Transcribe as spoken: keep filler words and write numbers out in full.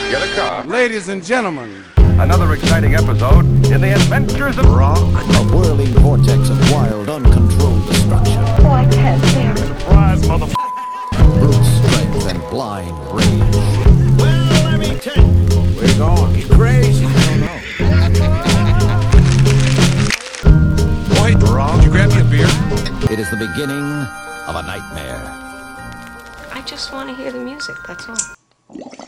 Get a car. Ladies and gentlemen, another exciting episode in the adventures of rock. A whirling vortex of wild, uncontrolled destruction. Oh, I can't bear it. Surprise, motherfucker. Brute strength and blind rage. Well, let me tell you. Where you going? You crazy? I don't know. boy, did you grab me a beer? It is the beginning of a nightmare. I just want to hear the music, that's all.